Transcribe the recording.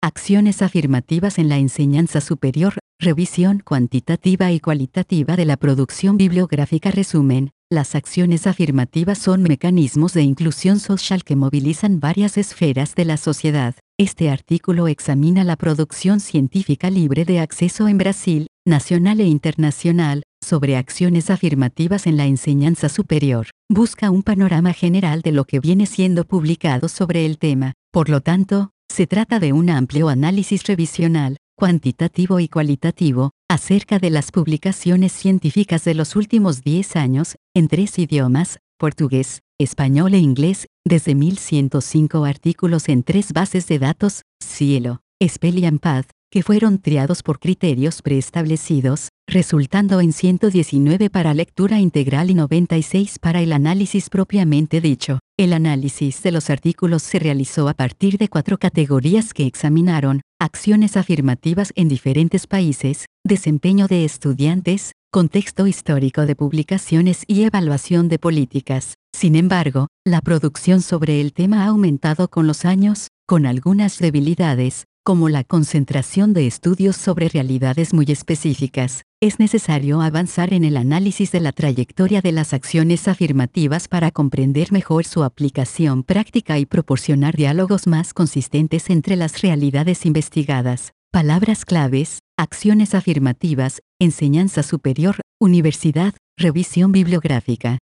Acciones afirmativas en la enseñanza superior, revisión cuantitativa y cualitativa de la producción bibliográfica. Resumen, las acciones afirmativas son mecanismos de inclusión social que movilizan varias esferas de la sociedad. Este artículo examina la producción científica libre de acceso en Brasil, nacional e internacional, sobre acciones afirmativas en la enseñanza superior. Busca un panorama general de lo que viene siendo publicado sobre el tema. Por lo tanto, se trata de un amplio análisis revisional, cuantitativo y cualitativo, acerca de las publicaciones científicas de los últimos 10 años, en 3 idiomas, portugués, español e inglés, desde 1105 artículos en 3 bases de datos, Cielo, Spell y Ampad, que fueron triados por criterios preestablecidos, resultando en 119 para lectura integral y 96 para el análisis propiamente dicho. El análisis de los artículos se realizó a partir de 4 categorías que examinaron: acciones afirmativas en diferentes países, desempeño de estudiantes, contexto histórico de publicaciones y evaluación de políticas. Sin embargo, la producción sobre el tema ha aumentado con los años, con algunas debilidades, como la concentración de estudios sobre realidades muy específicas. Es necesario avanzar en el análisis de la trayectoria de las acciones afirmativas para comprender mejor su aplicación práctica y proporcionar diálogos más consistentes entre las realidades investigadas. Palabras claves: acciones afirmativas, enseñanza superior, universidad, revisión bibliográfica.